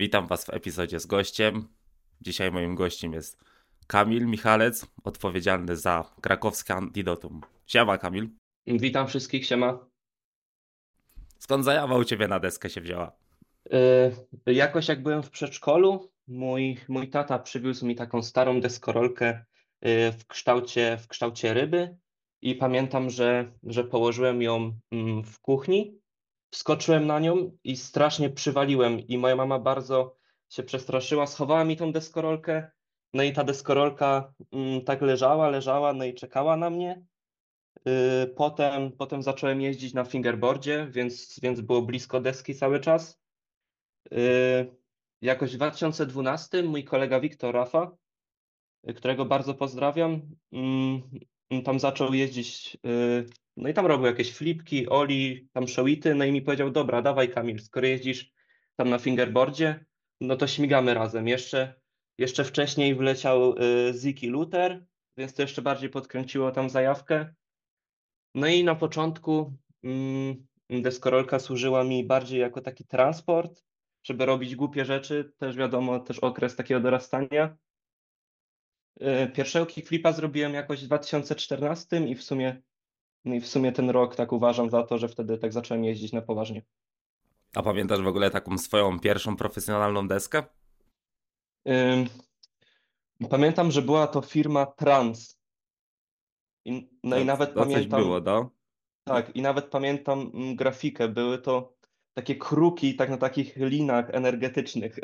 Witam Was w epizodzie z gościem. Dzisiaj moim gościem jest Kamil Michalec, odpowiedzialny za krakowskie Antidotum. Siema Kamil. Witam wszystkich, siema. Skąd zajawa u Ciebie na deskę się wzięła? Jakoś jak byłem w przedszkolu, mój tata przywiózł mi taką starą deskorolkę w kształcie ryby i pamiętam, że położyłem ją w kuchni, wskoczyłem na nią i strasznie przywaliłem i moja mama bardzo się przestraszyła, schowała mi tą deskorolkę, no i ta deskorolka tak leżała, no i czekała na mnie. Potem zacząłem jeździć na fingerboardzie, więc było blisko deski cały czas. Jakoś w 2012 mój kolega Wiktor Rafa, którego bardzo pozdrawiam, tam zaczął jeździć, no i tam robił jakieś flipki, oli, tam showity, no i mi powiedział, dobra, dawaj Kamil, skoro jeździsz tam na fingerboardzie, no to śmigamy razem. Jeszcze wcześniej wleciał Ziki Luther, więc to jeszcze bardziej podkręciło tam zajawkę. No i na początku deskorolka służyła mi bardziej jako taki transport, żeby robić głupie rzeczy, też wiadomo, też okres takiego dorastania. Pierwszego kickflipa zrobiłem jakoś w 2014 i w sumie ten rok tak uważam za to, że wtedy tak zacząłem jeździć na poważnie. A pamiętasz w ogóle taką swoją pierwszą profesjonalną deskę? Ym, Pamiętam, że była to firma Trans. No i To, nawet to coś pamiętam, było, no. tak, i nawet pamiętam grafikę. Były to takie kruki tak na takich linach energetycznych.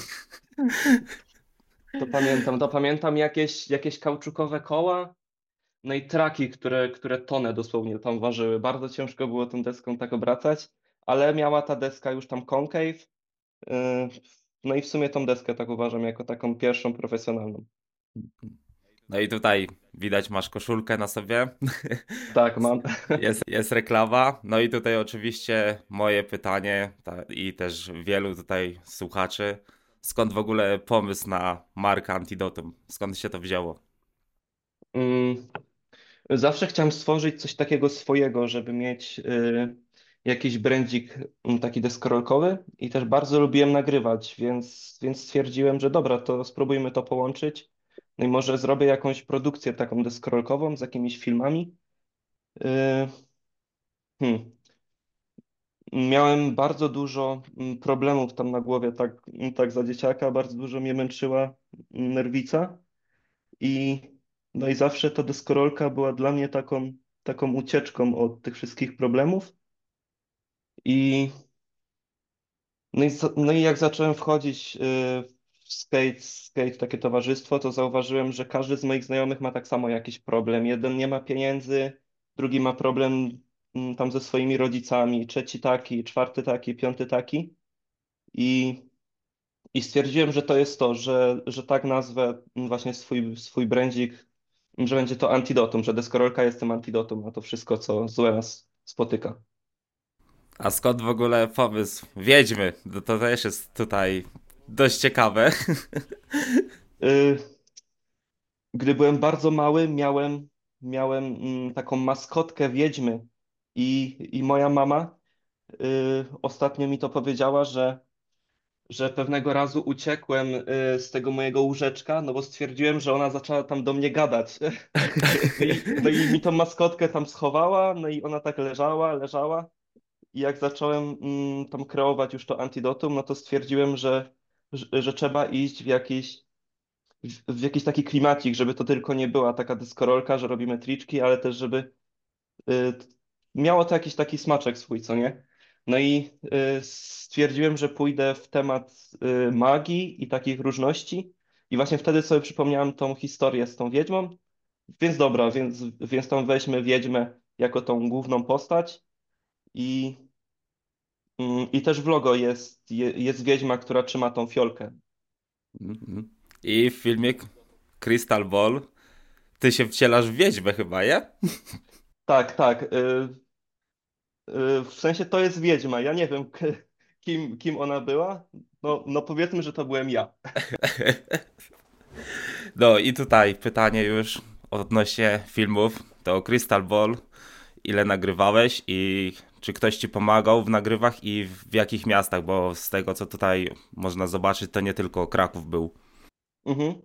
To pamiętam jakieś kauczukowe koła, no i traki, które tonę dosłownie tam ważyły. Bardzo ciężko było tą deską tak obracać, ale miała ta deska już tam concave. yy, No i w sumie tą deskę tak uważam jako taką pierwszą profesjonalną. No i tutaj widać, masz koszulkę na sobie. Tak, mam. Jest reklama. No i tutaj oczywiście moje pytanie i też wielu tutaj słuchaczy. Skąd w ogóle pomysł na markę Antidotum? Skąd się to wzięło? Mm, Zawsze chciałem stworzyć coś takiego swojego, żeby mieć jakiś brandzik taki deskorolkowy i też bardzo lubiłem nagrywać, więc stwierdziłem, że dobra, to spróbujmy to połączyć. No i może zrobię jakąś produkcję taką deskorolkową z jakimiś filmami. Y, hmm. Miałem bardzo dużo problemów tam na głowie, tak za dzieciaka, bardzo dużo mnie męczyła nerwica. I, no i zawsze ta deskorolka była dla mnie taką ucieczką od tych wszystkich problemów. I, no i jak zacząłem wchodzić w skate, takie towarzystwo, to zauważyłem, że każdy z moich znajomych ma tak samo jakiś problem. Jeden nie ma pieniędzy, drugi ma problem tam ze swoimi rodzicami, trzeci taki, czwarty taki, piąty taki. I, i stwierdziłem, że to jest to, że tak nazwę właśnie swój brandzik, że będzie to antidotum, że deskorolka jest tym antidotum na to wszystko, co złe nas spotyka. A skąd w ogóle pomysł Wiedźmy? To też jest tutaj dość ciekawe. Y, Gdy byłem bardzo mały, miałem taką maskotkę wiedźmy i moja mama ostatnio mi to powiedziała, że pewnego razu uciekłem z tego mojego łóżeczka, no bo stwierdziłem, że ona zaczęła tam do mnie gadać. No i mi tą maskotkę tam schowała, no i ona tak leżała. I jak zacząłem tam kreować już to antidotum, no to stwierdziłem, że trzeba iść w jakiś taki klimacik, żeby to tylko nie była taka deskorolka, że robimy triczki, ale też żeby miało to jakiś taki smaczek swój, co nie? No i stwierdziłem, że pójdę w temat magii i takich różności i właśnie wtedy sobie przypomniałem tą historię z tą wiedźmą, więc dobra, więc tam weźmy wiedźmę jako tą główną postać i, i też w logo jest wiedźma, która trzyma tą fiolkę. Mhm. I w filmie Crystal Ball ty się wcielasz w wiedźmę chyba, nie? Tak, tak. W sensie to jest wiedźma. Ja nie wiem, kim ona była. No powiedzmy, że to byłem ja. No i tutaj pytanie już odnośnie filmów. To Crystal Ball, ile nagrywałeś i czy ktoś ci pomagał w nagrywach i w jakich miastach, bo z tego co tutaj można zobaczyć, to nie tylko Kraków był. Mhm.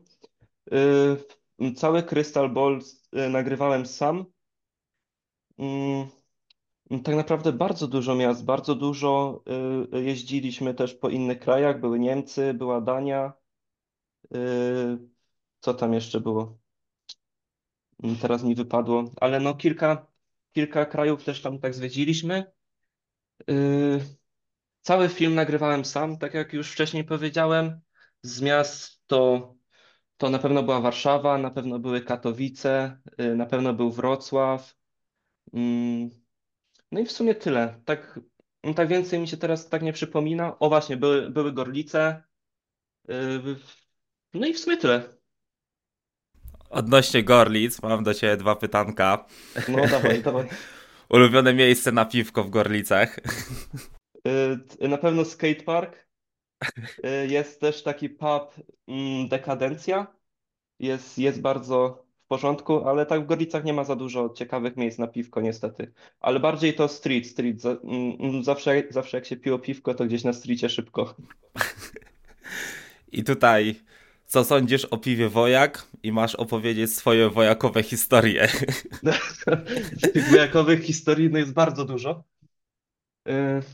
Cały Crystal Ball nagrywałem sam. Mm, Tak naprawdę bardzo dużo miast, bardzo dużo jeździliśmy też po innych krajach. Były Niemcy, była Dania. y, Co tam jeszcze było? Teraz mi wypadło, ale no kilka krajów też tam tak zwiedziliśmy. Y, Cały film nagrywałem sam, tak jak już wcześniej powiedziałem. Z miast to na pewno była Warszawa, na pewno były Katowice, na pewno był Wrocław. Mm, No i w sumie tyle. Tak, tak więcej mi się teraz tak nie przypomina. O właśnie, były Gorlice. y, No i w sumie tyle. Odnośnie Gorlic, mam do ciebie dwa pytanka. No dawaj, dawaj. Ulubione miejsce na piwko w Gorlicach. Na pewno skatepark. Jest też taki pub Dekadencja. Jest bardzo w porządku, ale tak w Gorlicach nie ma za dużo ciekawych miejsc na piwko niestety. Ale bardziej to street. Zawsze jak się piło piwko, to gdzieś na streetie szybko. I tutaj, co sądzisz o piwie Wojak? I masz opowiedzieć swoje wojakowe historie. Tych wojakowych historii no jest bardzo dużo. Y,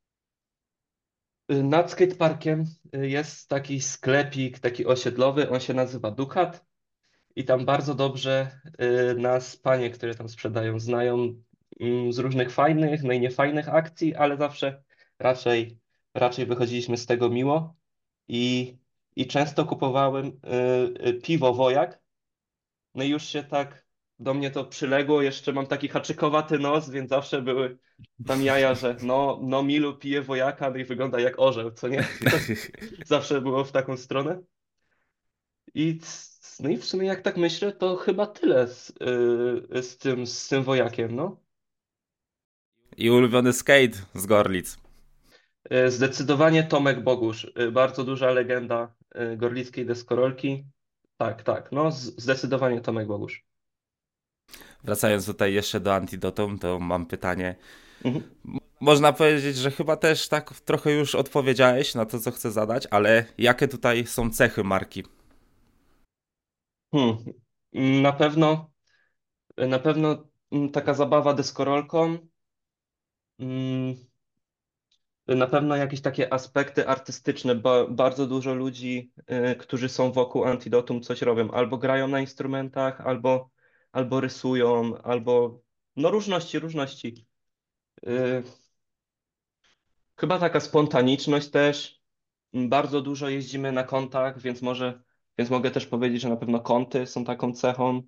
Nad skateparkiem jest taki sklepik, taki osiedlowy, on się nazywa Dukat i tam bardzo dobrze nas panie, które tam sprzedają, znają z różnych fajnych, no i niefajnych akcji, ale zawsze raczej, raczej wychodziliśmy z tego miło i, i często kupowałem piwo Wojak, no i już się tak do mnie to przyległo, jeszcze mam taki haczykowaty nos, więc zawsze były tam jaja, że no Milu pije Wojaka, no i wygląda jak orzeł, co nie? Zawsze było w taką stronę. No i w sumie jak tak myślę, to chyba tyle z tym wojakiem, no. I ulubiony skate z Gorlic. Zdecydowanie Tomek Bogusz, bardzo duża legenda gorlickiej deskorolki. Tak, tak, no zdecydowanie Tomek Bogusz. Wracając tutaj jeszcze do Antidotum, to mam pytanie. Mhm. Można powiedzieć, że chyba też tak trochę już odpowiedziałeś na to, co chcę zadać, ale jakie tutaj są cechy marki? Hmm. Na pewno, taka zabawa deskorolką. Mm, Na pewno jakieś takie aspekty artystyczne. Bardzo dużo ludzi, którzy są wokół Antidotum, coś robią. Albo grają na instrumentach, albo rysują, albo no różności. Y, Chyba taka spontaniczność też. Bardzo dużo jeździmy na kontach, więc mogę też powiedzieć, że na pewno konty są taką cechą.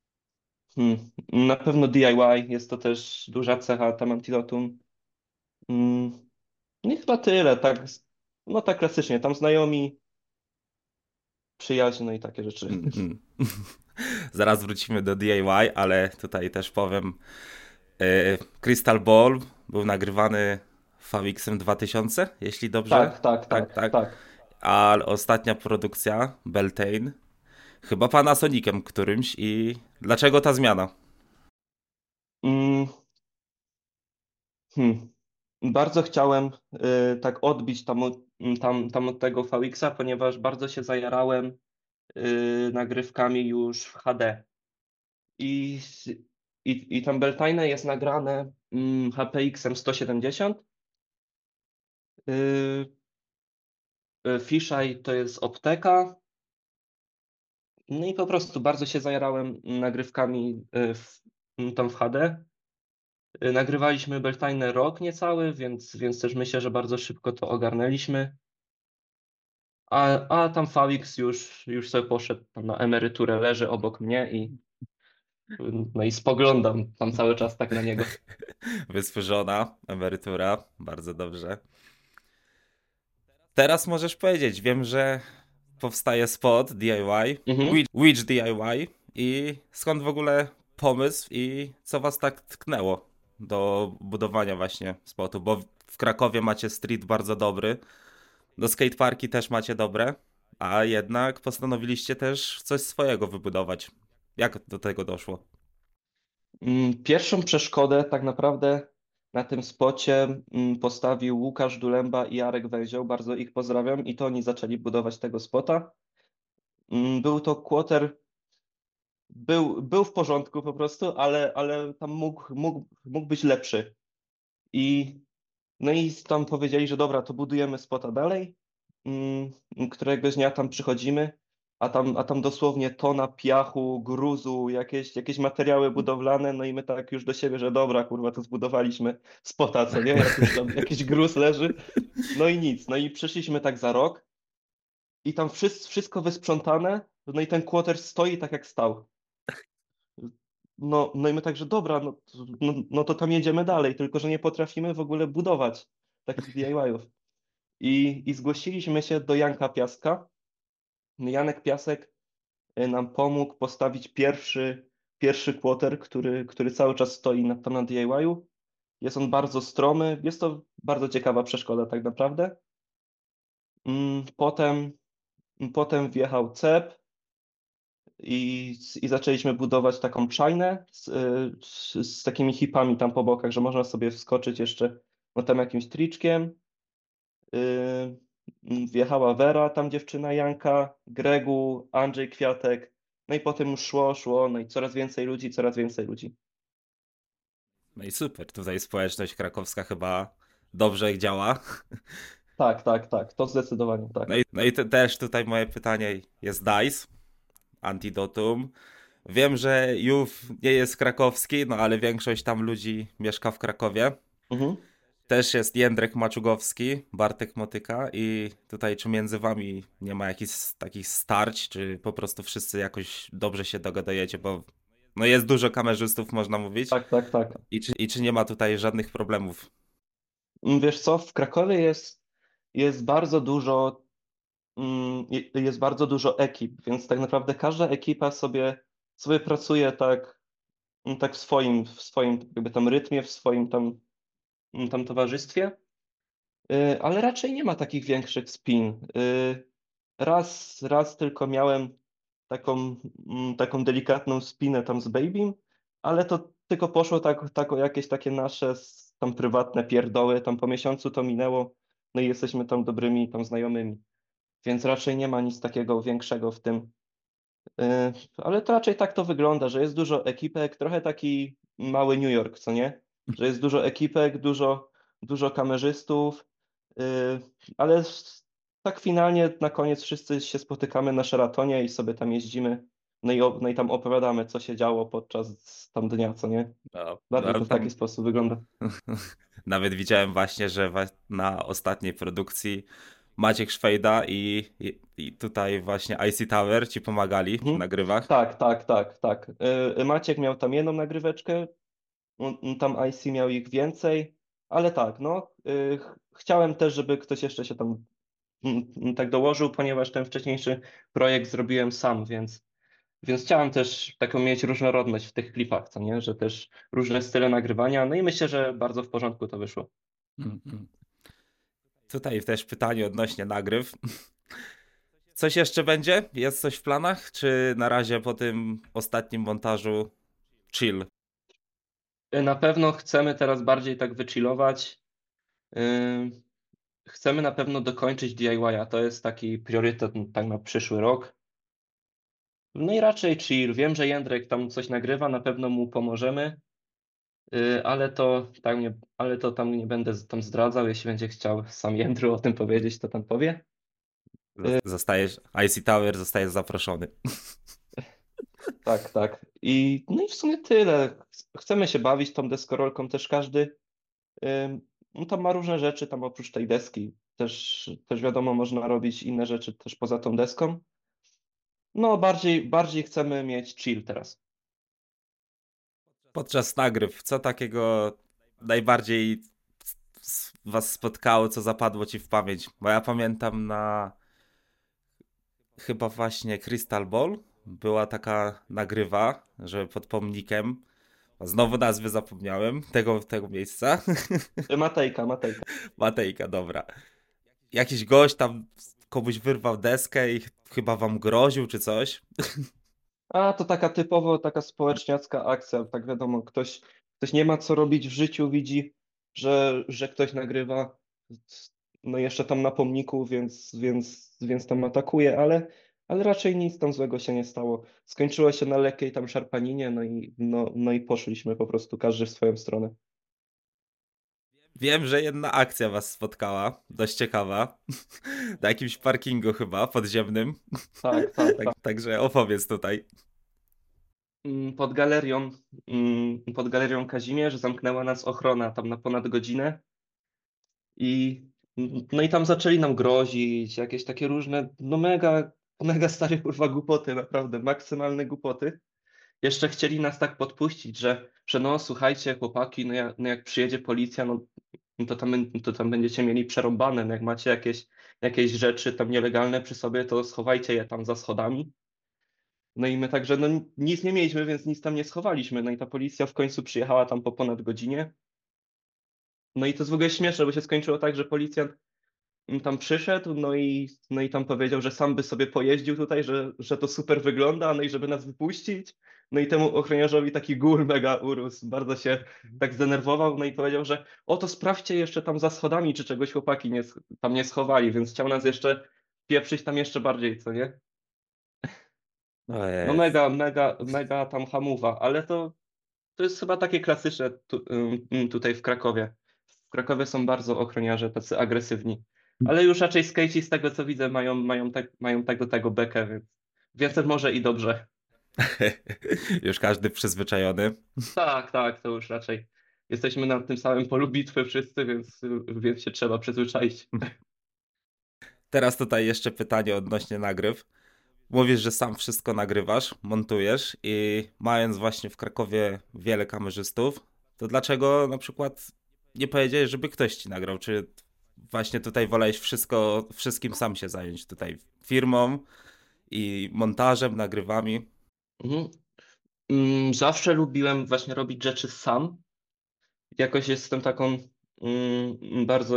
Na pewno DIY jest to też duża cecha tam Antidotum. Mm, No i chyba tyle, tak. No tak klasycznie, tam znajomi, przyjaźń, no i takie rzeczy. Mm, mm. Zaraz wrócimy do DIY, ale tutaj też powiem, Crystal Ball był nagrywany VX-em 2000, jeśli dobrze. Tak, tak, Tak, tak, tak. tak. A ostatnia produkcja, Beltane, chyba Panasonicem którymś i dlaczego ta zmiana? Mm, hmm. Bardzo chciałem tak odbić tam od tego VX-a, ponieważ bardzo się zajarałem nagrywkami już w HD. I, i tam Beltane jest nagrane HPX-em 170. Fisheye to jest opteka. No i po prostu bardzo się zajarałem nagrywkami tam w HD. Nagrywaliśmy Beltane rok niecały, więc też myślę, że bardzo szybko to ogarnęliśmy. A tam VX już sobie poszedł tam na emeryturę, leży obok mnie no i spoglądam tam cały czas tak na niego. Wysprzona, emerytura, bardzo dobrze. Teraz możesz powiedzieć, wiem, że powstaje spot DIY, Mhm. Which DIY i skąd w ogóle pomysł i co was tak tknęło do budowania właśnie spotu, bo w Krakowie macie street bardzo dobry, do skateparki też macie dobre, a jednak postanowiliście też coś swojego wybudować. Jak do tego doszło? Pierwszą przeszkodę tak naprawdę Na tym spocie postawił Łukasz Dulemba i Jarek Węzioł, bardzo ich pozdrawiam, i to oni zaczęli budować tego spota. Był to quarter, był w porządku po prostu, ale tam mógł być lepszy. I no i tam powiedzieli, że dobra, to budujemy spota dalej. Któregoś dnia tam przychodzimy, a tam dosłownie tona piachu, gruzu, jakieś materiały budowlane, no i my tak już do siebie, że dobra, kurwa, to zbudowaliśmy spota, co nie? Jak już tam jakiś gruz leży. No i nic. No i przyszliśmy tak za rok i tam wszystko wysprzątane, no i ten quarter stoi tak jak stał. No i my także dobra, no to tam jedziemy dalej, tylko że nie potrafimy w ogóle budować takich DIY-ów. I zgłosiliśmy się do Janka Piaska. Janek Piasek nam pomógł postawić pierwszy quarter, który cały czas stoi tam na DIY-u. Jest on bardzo stromy, jest to bardzo ciekawa przeszkoda tak naprawdę. Potem, potem wjechał cep i zaczęliśmy budować taką czajnę z takimi hipami tam po bokach, że można sobie wskoczyć jeszcze no tam jakimś triczkiem. Wjechała Wera, tam dziewczyna Janka, Gregu, Andrzej Kwiatek. No i potem już szło, no i coraz więcej ludzi, coraz więcej ludzi. No i super, tutaj społeczność krakowska chyba dobrze działa. Tak, tak, tak, to zdecydowanie tak. No i też tutaj moje pytanie jest DICE, Antidotum. Wiem, że JUW nie jest krakowski, no ale większość tam ludzi mieszka w Krakowie. Mhm. Też jest Jędrek Maczugowski, Bartek Motyka i tutaj czy między wami nie ma jakichś takich starć, czy po prostu wszyscy jakoś dobrze się dogadujecie, bo no jest dużo kamerzystów, można mówić, Tak, tak, tak. i czy nie ma tutaj żadnych problemów. Wiesz co, w Krakowie jest bardzo dużo, jest bardzo dużo ekip, więc tak naprawdę każda ekipa sobie pracuje tak w swoim jakby tam rytmie, w swoim tam towarzystwie. Ale raczej nie ma takich większych spin. Raz tylko miałem taką delikatną spinę tam z Babym, ale to tylko poszło tak o jakieś takie nasze tam prywatne pierdoły. Tam po miesiącu to minęło, no i jesteśmy tam dobrymi tam znajomymi. Więc raczej nie ma nic takiego większego w tym. Ale to raczej tak to wygląda, że jest dużo ekipek, trochę taki mały New York, co nie? Że jest dużo ekipek, dużo kamerzystów, ale tak finalnie na koniec wszyscy się spotykamy na Sheratonie i sobie tam jeździmy, no i tam opowiadamy, co się działo podczas tam dnia, co nie? No, Bardziej no to w taki tam sposób wygląda. nawet widziałem właśnie, że na ostatniej produkcji Maciek Szwejda i tutaj właśnie IC Tower ci pomagali w Mhm. nagrywach. Tak, tak, tak, tak. Maciek miał tam jedną nagryweczkę, tam IC miał ich więcej, ale tak, no, chciałem też, żeby ktoś jeszcze się tam tak dołożył, ponieważ ten wcześniejszy projekt zrobiłem sam, więc chciałem też taką mieć różnorodność w tych klipach, co nie, że też różne style nagrywania, no i myślę, że bardzo w porządku to wyszło. Mhm. Tutaj też pytanie odnośnie nagryw. Coś jeszcze będzie? Jest coś w planach? Czy na razie po tym ostatnim montażu chill? Na pewno chcemy teraz bardziej tak wychillować. Yy, Chcemy na pewno dokończyć DIY-a, to jest taki priorytet tak na przyszły rok. No i raczej chill. Wiem, że Jędrek tam coś nagrywa, na pewno mu pomożemy, ale to tam nie będę tam zdradzał. Jeśli będzie chciał sam Jędru o tym powiedzieć, to tam powie. Zostajesz, IC Tower zostajesz zaproszony. Tak, tak. No i w sumie tyle. Chcemy się bawić tą deskorolką też każdy. No tam ma różne rzeczy, tam oprócz tej deski też wiadomo, można robić inne rzeczy też poza tą deską. No bardziej chcemy mieć chill teraz. Podczas nagryw, co takiego najbardziej was spotkało, co zapadło ci w pamięć? Bo ja pamiętam chyba właśnie Crystal Ball była taka nagrywa, że pod pomnikiem, znowu nazwy zapomniałem, tego miejsca. Matejka. Matejka, dobra. Jakiś gość tam komuś wyrwał deskę i chyba wam groził czy coś. A to taka typowo taka społeczniacka akcja, tak wiadomo, ktoś nie ma co robić w życiu, widzi że ktoś nagrywa, no jeszcze tam na pomniku, więc tam atakuje, ale raczej nic tam złego się nie stało. Skończyło się na lekkiej tam szarpaninie, no i poszliśmy po prostu każdy w swoją stronę. Wiem, że jedna akcja was spotkała, dość ciekawa, na jakimś parkingu chyba podziemnym, Tak, tak, tak. także opowiedz tutaj. Pod galerią, pod galerią Kazimierz zamknęła nas ochrona tam na ponad godzinę i no i tam zaczęli nam grozić, jakieś takie różne, no mega stare kurwa głupoty, naprawdę, maksymalne głupoty. Jeszcze chcieli nas tak podpuścić, że no słuchajcie chłopaki, no jak przyjedzie policja, no to tam będziecie mieli przerąbane, no jak macie jakieś rzeczy tam nielegalne przy sobie, to schowajcie je tam za schodami. No i my także no nic nie mieliśmy, więc nic tam nie schowaliśmy. No i ta policja w końcu przyjechała tam po ponad godzinie. No i to jest w ogóle śmieszne, bo się skończyło tak, że policjant tam przyszedł, no i tam powiedział, że sam by sobie pojeździł tutaj, że to super wygląda, no i żeby nas wypuścić. No i temu ochroniarzowi taki gór mega urósł, bardzo się tak zdenerwował, no i powiedział, że o to sprawdźcie jeszcze tam za schodami, czy czegoś chłopaki tam nie schowali, więc chciał nas jeszcze pieprzyć tam jeszcze bardziej, co nie? O No jest. mega tam hamuwa, ale to jest chyba takie klasyczne tutaj w Krakowie. W Krakowie są bardzo ochroniarze, tacy agresywni. Ale już raczej skejci z tego co widzę mają tak do tego bekę, więc może i dobrze. Już każdy przyzwyczajony. Tak, tak, to już raczej. Jesteśmy na tym samym polu bitwy wszyscy, więc się trzeba przyzwyczaić. Teraz tutaj jeszcze pytanie odnośnie nagryw. Mówisz, że sam wszystko nagrywasz, montujesz i mając właśnie w Krakowie wiele kamerzystów, to dlaczego na przykład nie powiedziałeś, żeby ktoś ci nagrał? Czy właśnie tutaj wolałeś wszystkim sam się zająć tutaj firmą i montażem, nagrywami? Mhm. Zawsze lubiłem właśnie robić rzeczy sam. Jakoś jestem taką bardzo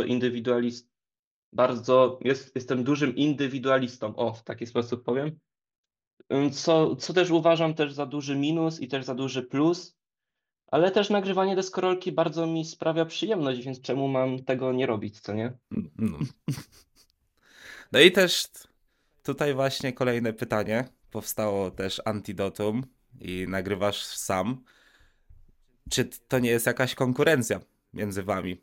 jestem dużym indywidualistą, o, w taki sposób powiem. Co też uważam też za duży minus i też za duży plus, ale też nagrywanie deskorolki bardzo mi sprawia przyjemność, więc czemu mam tego nie robić, co nie? No. No i też tutaj właśnie kolejne pytanie. Powstało też Antidotum i nagrywasz sam. Czy to nie jest jakaś konkurencja między wami?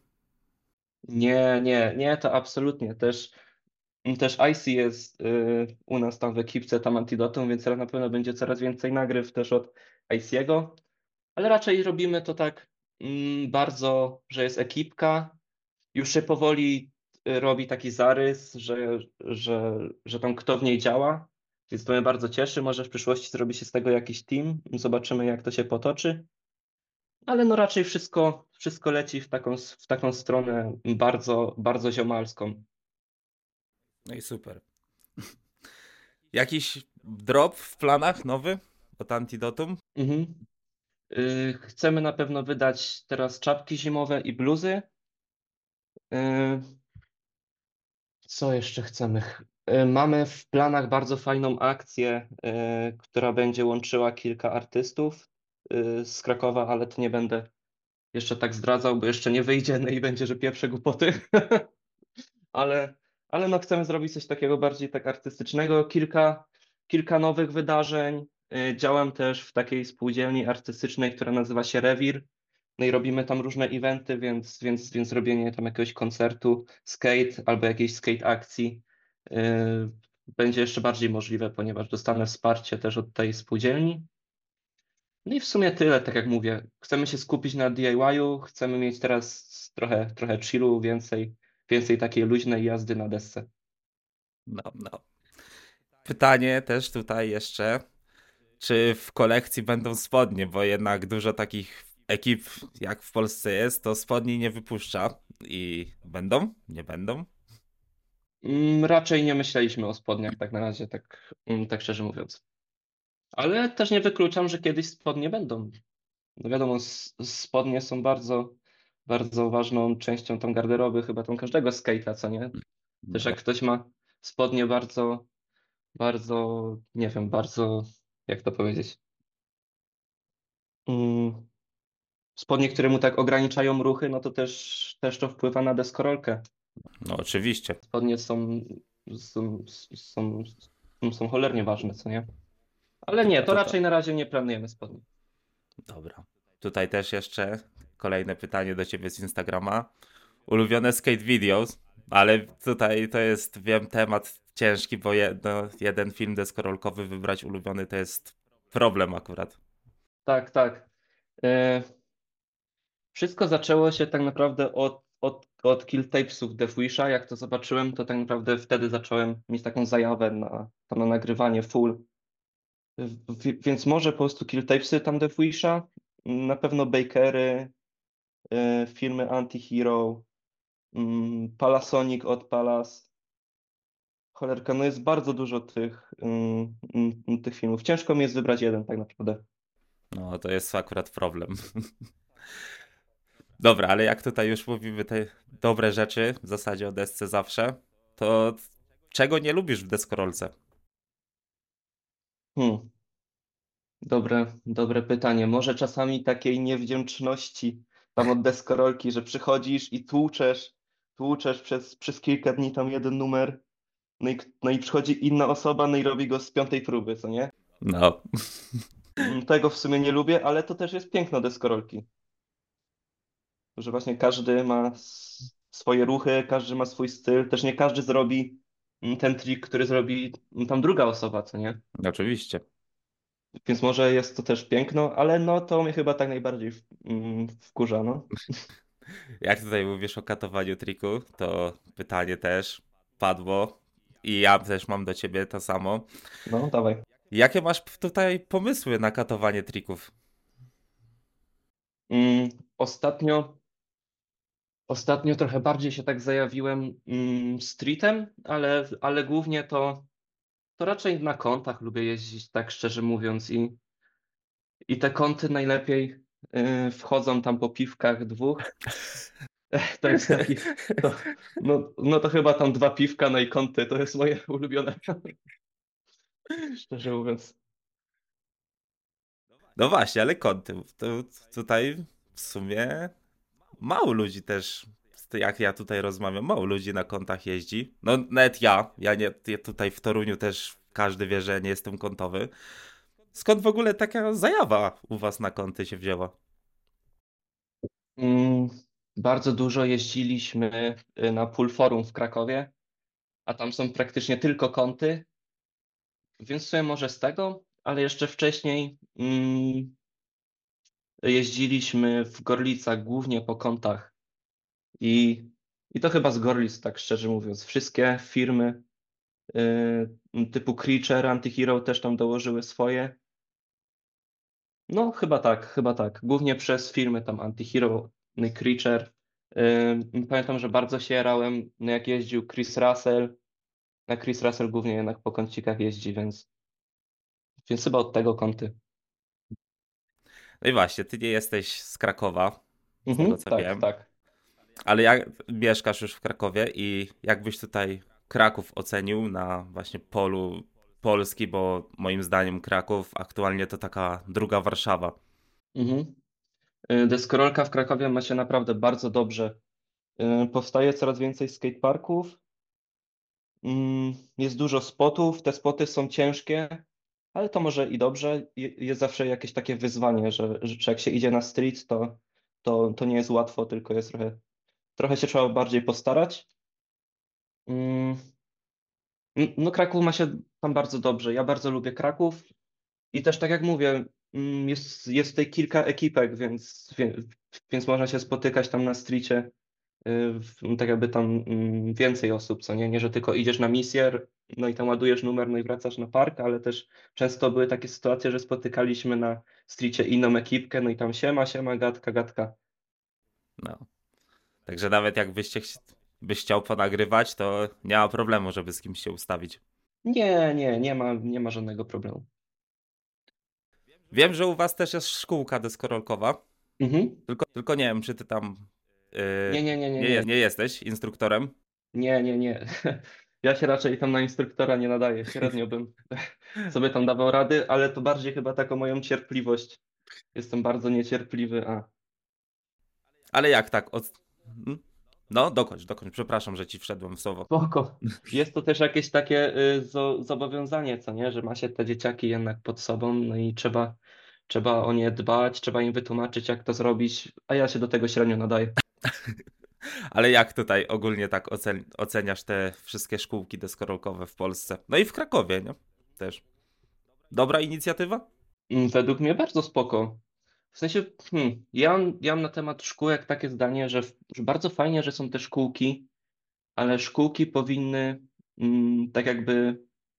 Nie, to absolutnie. Też IC jest u nas tam w ekipce tam Antidotum, więc na pewno będzie coraz więcej nagryw też od IC'ego, ale raczej robimy to tak bardzo, że jest ekipka. Już się powoli robi taki zarys, że tam kto w niej działa, więc to mnie bardzo cieszy. Może w przyszłości zrobi się z tego jakiś team, zobaczymy jak to się potoczy, ale no raczej wszystko leci w taką stronę bardzo ziomalską. No i super. Jakiś drop w planach nowy od Antidotum? Mhm. Chcemy na pewno wydać teraz czapki zimowe i bluzy. Y, Co jeszcze chcemy? Mamy w planach bardzo fajną akcję, która będzie łączyła kilka artystów z Krakowa, ale to nie będę jeszcze tak zdradzał, bo jeszcze nie wyjdzie, no i będzie, że pierwsze głupoty. Ale, ale no chcemy zrobić coś takiego bardziej tak artystycznego. Kilka nowych wydarzeń. Działam też w takiej spółdzielni artystycznej, która nazywa się Rewir. No i robimy tam różne eventy, więc robienie tam jakiegoś koncertu, skate albo jakiejś skate akcji będzie jeszcze bardziej możliwe, ponieważ dostanę wsparcie też od tej spółdzielni. No i w sumie tyle, tak jak mówię. Chcemy się skupić na DIY-u, chcemy mieć teraz trochę chillu, więcej takiej luźnej jazdy na desce. No, no. Pytanie też tutaj jeszcze, czy w kolekcji będą spodnie, bo jednak dużo takich ekip jak w Polsce jest, to spodni nie wypuszcza. I będą? Nie będą? Raczej nie myśleliśmy o spodniach tak na razie, tak szczerze mówiąc. Ale też nie wykluczam, że kiedyś spodnie będą. No wiadomo, spodnie są bardzo ważną częścią tam garderoby, chyba tam każdego skate'a, co nie? Też No. jak ktoś ma spodnie bardzo, nie wiem, bardzo, jak to powiedzieć? Mm, spodnie, które mu tak ograniczają ruchy, no to też to wpływa na deskorolkę. No oczywiście. Spodnie są, są, są cholernie ważne, co nie? Ale nie, to Tutaj. raczej na razie nie planujemy spodni. Dobra. Tutaj też jeszcze kolejne pytanie do ciebie z Instagrama. Ulubione skate videos, ale tutaj to jest, wiem, temat ciężki, bo jeden film deskorolkowy wybrać ulubiony to jest problem akurat. Tak, tak. E, Wszystko zaczęło się tak naprawdę od Kill Tapesów Deathwisha. Jak to zobaczyłem, to tak naprawdę wtedy zacząłem mieć taką zajawę na nagrywanie full. Więc może po prostu Kill Tapesy tam Deathwisha, na pewno Bakery, filmy Anti-Hero, Palasonic od Palas. Cholerka, no jest bardzo dużo tych filmów. Ciężko mi jest wybrać jeden tak naprawdę. No to jest akurat problem. Dobra, ale jak tutaj już mówimy te dobre rzeczy, w zasadzie o desce zawsze, to czego nie lubisz w deskorolce? Hmm. Dobre pytanie. Może czasami takiej niewdzięczności tam od deskorolki, że przychodzisz i tłuczesz przez kilka dni tam jeden numer, no i przychodzi inna osoba, no i robi go z piątej próby, co nie? No, Tego w sumie nie lubię, ale to też jest piękno deskorolki, że właśnie każdy ma swoje ruchy, każdy ma swój styl, też nie każdy zrobi ten trik, który zrobi tam druga osoba, co nie? oczywiście. Więc może jest to też piękno, ale no to mnie chyba tak najbardziej wkurza, no. Jak tutaj mówisz o katowaniu triku, to pytanie też padło i ja też mam do ciebie to samo. No, dawaj. Jakie masz tutaj pomysły na katowanie trików? Mm, ostatnio, ostatnio trochę bardziej się tak zajawiłem streetem, ale głównie to raczej na kontach lubię jeździć, tak szczerze mówiąc. I te kąty najlepiej wchodzą tam po piwkach dwóch. To jest taki, to, no to chyba tam dwa piwka, no i kąty, to jest moje ulubione, szczerze mówiąc. No właśnie, ale kąty. To tutaj w sumie mało ludzi też, jak ja tutaj rozmawiam, mało ludzi na kątach jeździ. No nawet ja tutaj w Toruniu też każdy wie, że nie jestem kątowy. Skąd w ogóle taka zajawa u was na kąty się wzięła? Mm, Bardzo dużo jeździliśmy na Pool Forum w Krakowie, a tam są praktycznie tylko kąty, więc sobie może z tego, ale jeszcze wcześniej jeździliśmy w Gorlicach głównie po kątach i, i to chyba z Gorlic, tak szczerze mówiąc. Wszystkie firmy typu Creature, Anti-Hero też tam dołożyły swoje. No chyba tak, chyba tak. Głównie przez firmy tam Anti-Hero, no i Creature. Pamiętam, że bardzo się jarałem, no jak jeździł Chris Russell. Na Chris Russell głównie jednak po kącikach jeździ, więc chyba od tego kąty. No i właśnie, ty nie jesteś z Krakowa, z tego co Tak, wiem, tak. ale jak mieszkasz już w Krakowie i jakbyś tutaj Kraków ocenił na właśnie polu Polski, bo moim zdaniem Kraków aktualnie to taka druga Warszawa. Mhm. Deskorolka w Krakowie ma się naprawdę bardzo dobrze. Powstaje coraz więcej skateparków. Jest dużo spotów. Te spoty są ciężkie, ale to może i dobrze. Jest zawsze jakieś takie wyzwanie, że jak się idzie na street, to nie jest łatwo, tylko jest trochę się trzeba bardziej postarać. Mm, No Kraków ma się tam bardzo dobrze. Ja bardzo lubię Kraków i też tak jak mówię, jest tutaj kilka ekipek, więc można się spotykać tam na streetie, tak jakby tam więcej osób, co nie? Nie, że tylko idziesz na misję, no i tam ładujesz numer, no i wracasz na park, ale też często były takie sytuacje, że spotykaliśmy na streetie inną ekipkę, no i tam siema, gadka, gadka. No. Także nawet byś chciał ponagrywać, to nie ma problemu, żeby z kimś się ustawić. Nie ma żadnego problemu. Wiem, że u was też jest szkółka deskorolkowa, Mhm. tylko nie wiem, czy ty tam Nie, nie, nie, nie, nie. nie jesteś instruktorem. Nie. Ja się raczej tam na instruktora nie nadaję. Średnio bym sobie tam dawał rady, ale to bardziej chyba taką moją cierpliwość. Jestem bardzo niecierpliwy, Ale jak tak? Hmm? No, dokończ. Przepraszam, że ci wszedłem w słowo. Spoko. Jest to też jakieś takie zobowiązanie, co nie? Że ma się te dzieciaki jednak pod sobą, no i trzeba o nie dbać, trzeba im wytłumaczyć, jak to zrobić, a ja się do tego średnio nadaję. Ale jak tutaj ogólnie tak oceniasz te wszystkie szkółki deskorolkowe w Polsce? No i w Krakowie, nie? Też. Dobra inicjatywa? Według mnie bardzo spoko. W sensie, ja mam na temat szkół jak takie zdanie, że bardzo fajnie, że są te szkółki, ale szkółki powinny tak jakby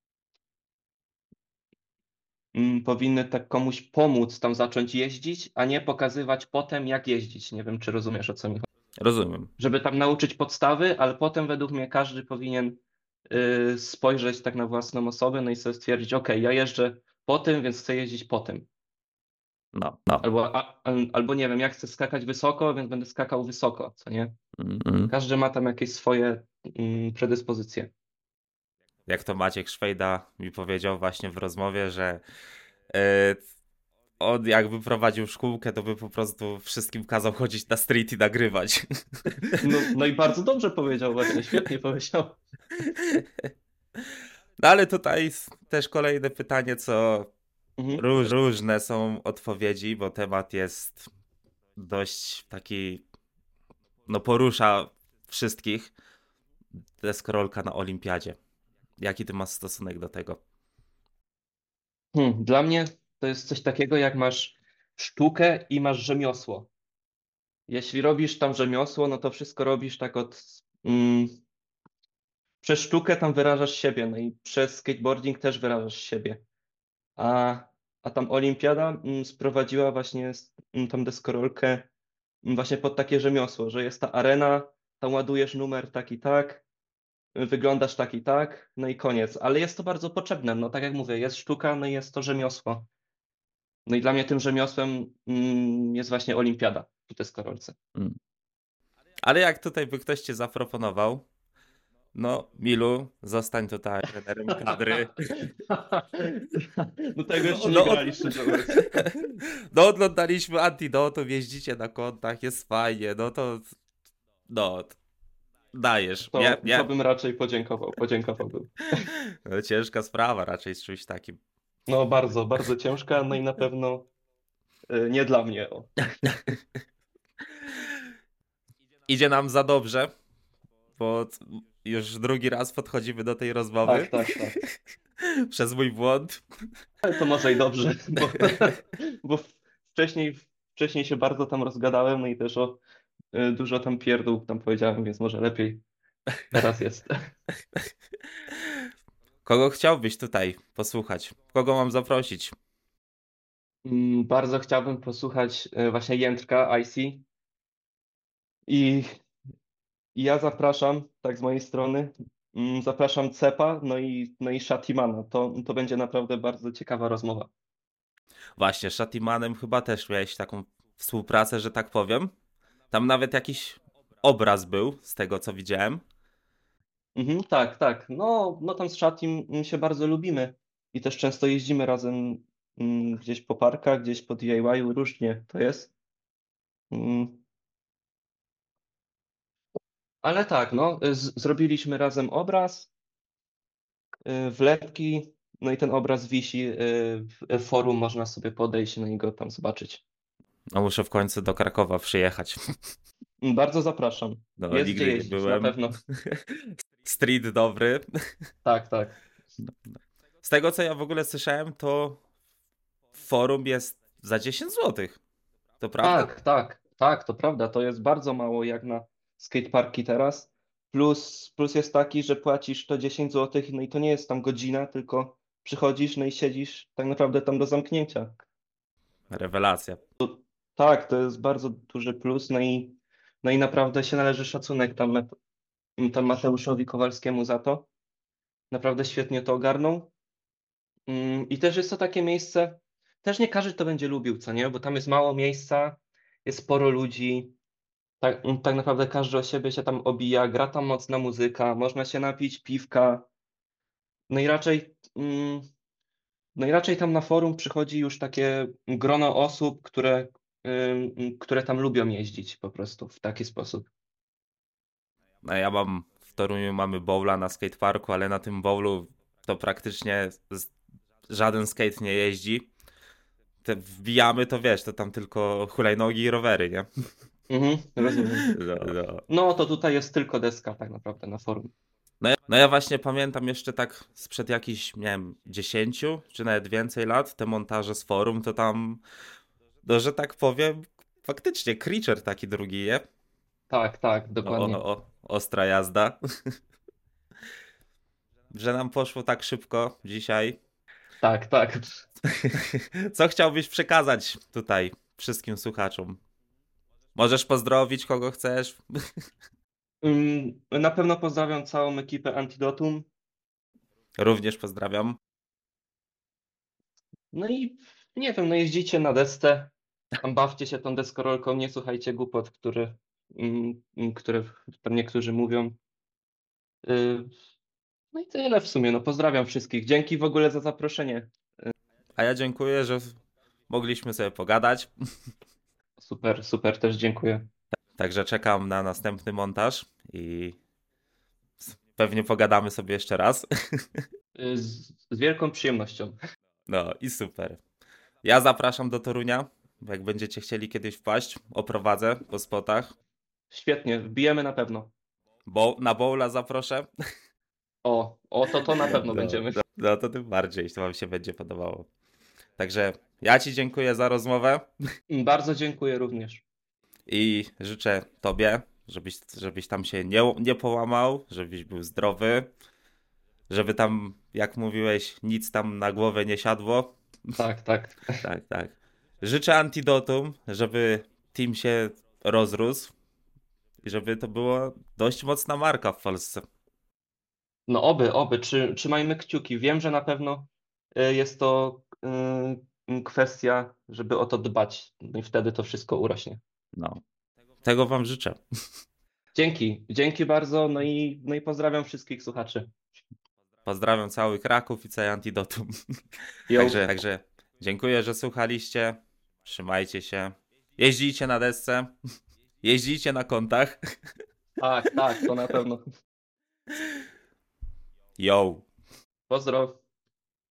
powinny tak komuś pomóc tam zacząć jeździć, a nie pokazywać potem, jak jeździć. Nie wiem, czy rozumiesz, o co mi chodzi. Rozumiem. Żeby tam nauczyć podstawy, ale potem według mnie każdy powinien spojrzeć tak na własną osobę, no i sobie stwierdzić, ok, ja jeżdżę po tym, więc chcę jeździć po tym. No. Albo nie wiem, ja chcę skakać wysoko, więc będę skakał wysoko, co nie? Mm. Każdy ma tam jakieś swoje predyspozycje. Jak to Maciek Szwejda mi powiedział właśnie w rozmowie, że e, on jakby prowadził szkółkę, to by po prostu wszystkim kazał chodzić na street i nagrywać. No i bardzo dobrze powiedział właśnie, świetnie powiedział. No ale tutaj też kolejne pytanie, co Mhm. różne są odpowiedzi, bo temat jest dość taki, no porusza wszystkich. Deskorolka na olimpiadzie. Jaki ty masz stosunek do tego? Dla mnie to jest coś takiego, jak masz sztukę i masz rzemiosło. Jeśli robisz tam rzemiosło, no to wszystko robisz tak mm, przez sztukę tam wyrażasz siebie, no i przez skateboarding też wyrażasz siebie. A, a tam olimpiada sprowadziła właśnie tą deskorolkę właśnie pod takie rzemiosło, że jest ta arena, tam ładujesz numer tak i tak, wyglądasz tak i tak, no i koniec. Ale jest to bardzo potrzebne, no tak jak mówię, jest sztuka, no i jest to rzemiosło. No i dla mnie tym rzemiosłem jest właśnie olimpiada w deskorolce. Mm. Ale jak tutaj by ktoś cię zaproponował, no Milu, zostań tutaj trenerem kadry. No tego No, jeszcze nie grali, szczerze mówiąc. no oglądaliśmy Antidotum, jeździcie na kontach, jest fajnie, no, dajesz. Nie, To nie. bym raczej podziękowałbym. No, ciężka sprawa raczej z czymś takim. No bardzo, bardzo ciężka, no i na pewno nie dla mnie. O. Idzie nam za dobrze, bo już drugi raz podchodzimy do tej rozmowy Tak, tak, tak. przez mój błąd. Ale to może i dobrze, bo wcześniej, wcześniej się bardzo tam rozgadałem, no i też dużo tam pierdół tam powiedziałem, więc może lepiej teraz jest. Kogo chciałbyś tutaj posłuchać? Kogo mam zaprosić? Bardzo chciałbym posłuchać właśnie Jędrka, IC i i ja zapraszam, tak z mojej strony, zapraszam Cepa, no i Shatimana. To będzie naprawdę bardzo ciekawa rozmowa. Właśnie, Shatimanem chyba też miałeś taką współpracę, że tak powiem. Tam nawet jakiś obraz był, z tego co widziałem. Tak, tak. No tam z Shatim się bardzo lubimy i też często jeździmy razem gdzieś po parkach, gdzieś po DIY-u, różnie to jest. Mm, Ale tak, no, zrobiliśmy razem obraz, wlepki, no i ten obraz wisi w forum, można sobie podejść, no i go tam zobaczyć. No muszę w końcu do Krakowa przyjechać. Bardzo zapraszam. No, Jest gdzie nigdy nie jeździć, na byłem. pewno. Street dobry. Tak, tak. Z tego co ja w ogóle słyszałem, to forum jest za 10 złotych. To prawda? Tak, tak, tak, to prawda. To jest bardzo mało jak na skateparki teraz. Plus jest taki, że płacisz to 10 zł, no i to nie jest tam godzina, tylko przychodzisz, no i siedzisz tak naprawdę tam do zamknięcia. Rewelacja. Tak, to jest bardzo duży plus, no i naprawdę się należy szacunek tam Mateuszowi Kowalskiemu za to. Naprawdę świetnie to ogarnął. I też jest to takie miejsce, też nie każdy to będzie lubił, co nie? Bo tam jest mało miejsca, jest sporo ludzi, tak naprawdę każdy o siebie się tam obija, gra tam mocna muzyka, można się napić piwka. No i raczej, no i raczej tam na forum przychodzi już takie grono osób, które które tam lubią jeździć po prostu w taki sposób. No ja mam, w Toruniu mamy bowla na skateparku, ale na tym bowlu to praktycznie żaden skate nie jeździ. Te wbijamy, to wiesz, to tam tylko hulajnogi i rowery, nie? Mhm, rozumiem. No, no. No to tutaj jest tylko deska tak naprawdę na forum. No ja właśnie pamiętam jeszcze tak sprzed jakichś, nie wiem, 10 czy nawet więcej lat, te montaże z forum, to tam, no że tak powiem, faktycznie Creature taki drugi, nie? Tak, tak, No, dokładnie. ostra jazda. Że nam poszło tak szybko dzisiaj. Tak, tak. Co chciałbyś przekazać tutaj wszystkim słuchaczom? Możesz pozdrowić kogo chcesz. Na pewno pozdrawiam całą ekipę Antidotum. Również pozdrawiam. No i nie wiem, no jeździcie na desce, tam bawcie się tą deskorolką, nie słuchajcie głupot, które tam niektórzy mówią. Y, No i tyle w sumie, no pozdrawiam wszystkich. Dzięki w ogóle za zaproszenie. A ja dziękuję, że mogliśmy sobie pogadać. Super, super, też dziękuję. Także czekam na następny montaż i pewnie pogadamy sobie jeszcze raz. Z wielką przyjemnością. No i super. Ja zapraszam do Torunia. Jak będziecie chcieli kiedyś wpaść, oprowadzę po spotach. Świetnie, wbijemy na pewno. Bo na bowla zaproszę. To na pewno No, będziemy. no to tym bardziej, jeśli wam się będzie podobało. Także ja ci dziękuję za rozmowę Bardzo dziękuję również. i życzę tobie, żebyś tam się nie połamał, żebyś był zdrowy, żeby tam, jak mówiłeś, nic tam na głowę nie siadło. Tak, tak. Tak, tak. Życzę Antidotum, żeby team się rozrósł i żeby to była dość mocna marka w Polsce. No oby, trzymajmy kciuki. Wiem, że na pewno jest to kwestia, żeby o to dbać. No i wtedy to wszystko urośnie. No, tego wam życzę. Dzięki bardzo. No i pozdrawiam wszystkich słuchaczy. Pozdrawiam cały Kraków i całe Antidotum. Jo, Także dziękuję, że słuchaliście. Trzymajcie się. Jeździcie na desce. Jeździcie na kontach. tak, to na pewno. Yo! Pozdro.